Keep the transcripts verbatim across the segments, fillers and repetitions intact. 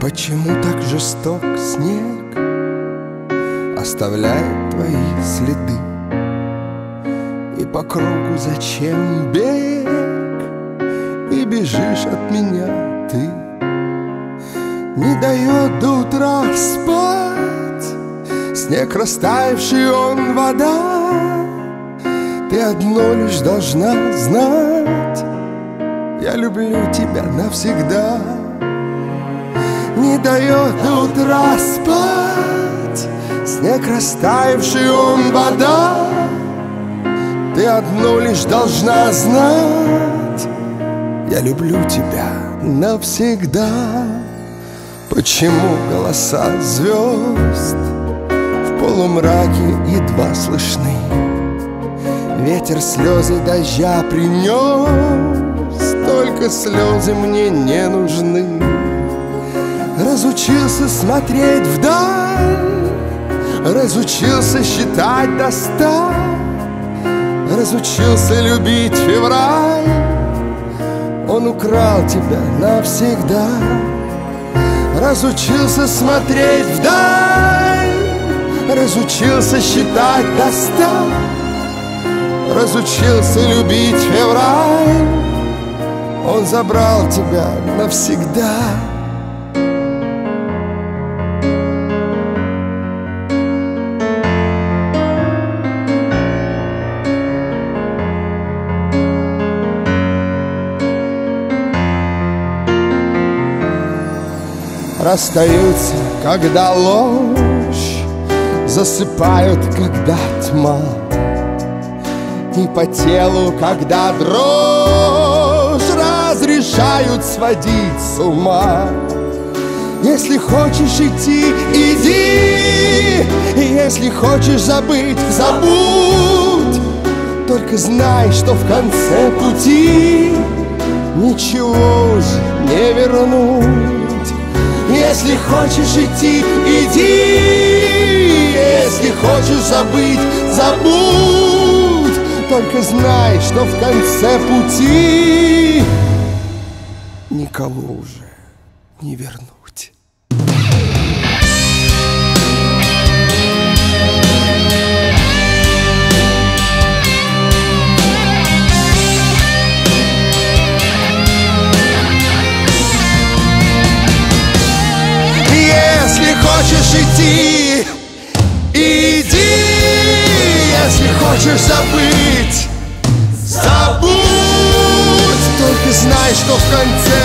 Почему так жесток снег оставляет твои следы? И по кругу зачем бег? И бежишь от меня ты. Не дает до утра спать снег, растаявший он вода. Ты одно лишь должна знать: я люблю тебя навсегда. Не дает до утра спать снег, растаявший он вода. Ты одно лишь должна знать: я люблю тебя навсегда. Почему голоса звезд в полумраке едва слышны? Ветер слезы дождя принес, только слезы мне не нужны. Разучился смотреть вдаль, разучился считать до ста, разучился любить февраль. Он украл тебя навсегда. Разучился смотреть вдаль, разучился считать до ста, разучился любить февраль. Он забрал тебя навсегда. Расстаются, когда ложь, засыпают, когда тьма, и по телу, когда дрожь, разрешают сводить с ума. Если хочешь идти, иди, и если хочешь забыть, забудь. Только знай, что в конце пути ничего уже не вернуть. Если хочешь идти, иди, если хочешь забыть, забудь. Только знай, что в конце пути никого уже не вернуть. Если хочешь идти, иди. Если хочешь забыть, забудь. Только знай, что в конце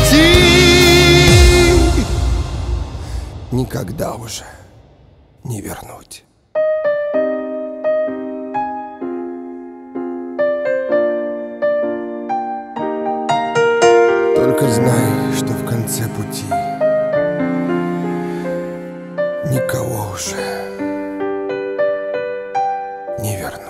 пути никогда уже не вернуть. Только знай, что в конце пути никого уже не верну.